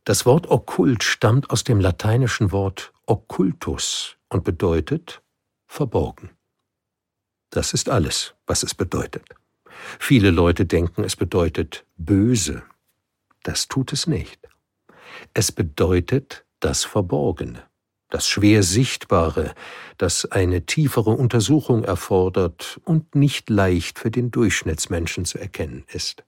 Das Wort okkult stammt aus dem lateinischen Wort occultus und bedeutet verborgen. Das ist alles, was es bedeutet. Viele Leute denken, es bedeutet böse. Das tut es nicht. Es bedeutet das Verborgene, das schwer Sichtbare, das eine tiefere Untersuchung erfordert und nicht leicht für den Durchschnittsmenschen zu erkennen ist.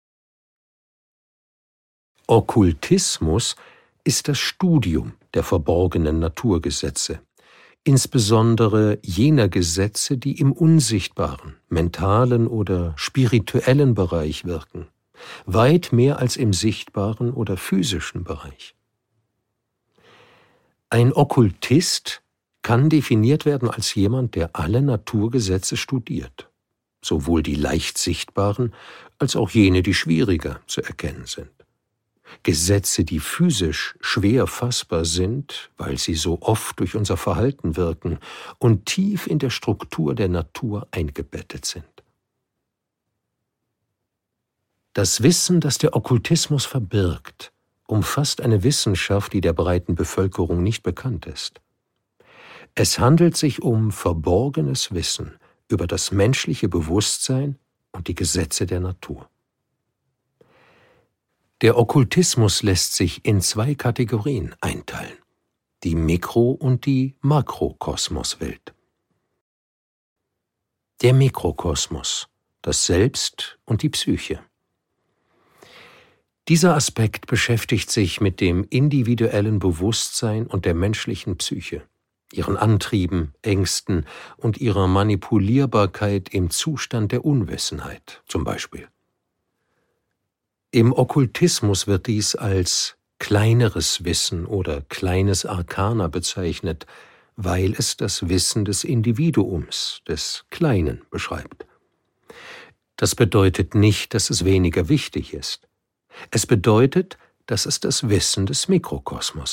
Okkultismus ist das Studium der verborgenen Naturgesetze, insbesondere jener Gesetze, die im unsichtbaren, mentalen oder spirituellen Bereich wirken, weit mehr als im sichtbaren oder physischen Bereich. Ein Okkultist kann definiert werden als jemand, der alle Naturgesetze studiert, sowohl die leicht sichtbaren als auch jene, die schwieriger zu erkennen sind. Gesetze, die physisch schwer fassbar sind, weil sie so oft durch unser Verhalten wirken und tief in der Struktur der Natur eingebettet sind. Das Wissen, das der Okkultismus verbirgt, umfasst eine Wissenschaft, die der breiten Bevölkerung nicht bekannt ist. Es handelt sich um verborgenes Wissen über das menschliche Bewusstsein und die Gesetze der Natur. Der Okkultismus lässt sich in zwei Kategorien einteilen: die Mikro- und die Makrokosmoswelt. Der Mikrokosmos, das Selbst und die Psyche. Dieser Aspekt beschäftigt sich mit dem individuellen Bewusstsein und der menschlichen Psyche, ihren Antrieben, Ängsten und ihrer Manipulierbarkeit im Zustand der Unwissenheit zum Beispiel. Im Okkultismus wird dies als kleineres Wissen oder kleines Arkana bezeichnet, weil es das Wissen des Individuums, des Kleinen, beschreibt. Das bedeutet nicht, dass es weniger wichtig ist. Es bedeutet, dass es das Wissen des Mikrokosmos